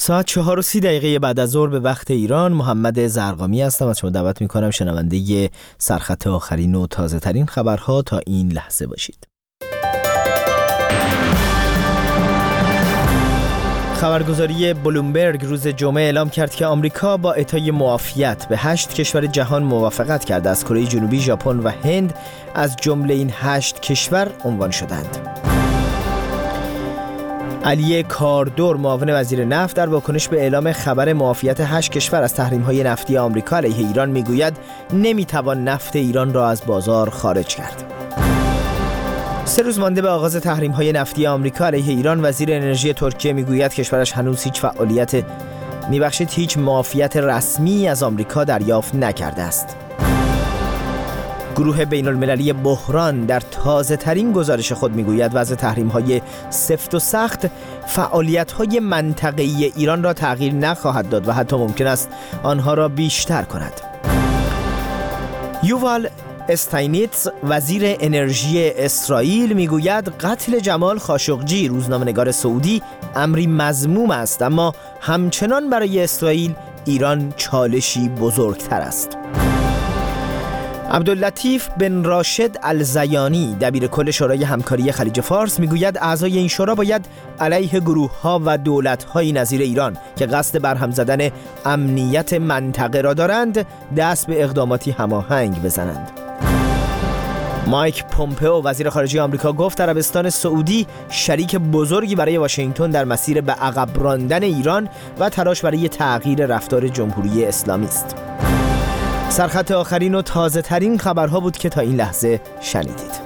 ساعت 4:30 بعد از ظهر به وقت ایران. محمد زرقامی هستم. از شما دعوت میکنم شنونده سرخط آخرین و تازه ترین خبرها تا این لحظه باشید. خبرگزاری بلومبرگ روز جمعه اعلام کرد که آمریکا با اعطای معافیت به 8 کشور جهان موافقت کرده از کره جنوبی، ژاپن و هند از جمله این 8 کشور عنوان شدند. علی کاردور، معاون وزیر نفت، در واکنش به اعلام خبر معافیت 8 کشور از تحریم‌های نفتی آمریکا علیه ایران میگوید نمیتوان نفت ایران را از بازار خارج کرد. 3 روز مانده به آغاز تحریم‌های نفتی آمریکا علیه ایران، وزیر انرژی ترکیه میگوید کشورش هنوز هیچ معافیت رسمی از آمریکا دریافت نکرده است. گروه بین‌المللی بحران در تازه ترین گزارش خود میگوید وضع تحریم‌های سفت و سخت فعالیت‌های منطقه‌ای ایران را تغییر نخواهد داد و حتی ممکن است آنها را بیشتر کند. یووال استاینیتز، وزیر انرژی اسرائیل، میگوید قتل جمال خاشقجی، روزنامه‌نگار سعودی، امری مذموم است، اما همچنان برای اسرائیل ایران چالشی بزرگتر است. عبداللطیف بن راشد الزیانی، دبیرکل شورای همکاری خلیج فارس، میگوید اعضای این شورا باید علیه گروه‌ها و دولت‌های نظیر ایران که قصد برهم زدن امنیت منطقه را دارند دست به اقداماتی هماهنگ بزنند. مایک پومپئو، وزیر خارجه آمریکا، گفت عربستان سعودی شریک بزرگی برای واشنگتن در مسیر به عقب راندن ایران و تلاش برای تغییر رفتار جمهوری اسلامی است. سرخط آخرین و تازه ترین خبرها بود که تا این لحظه شنیدید.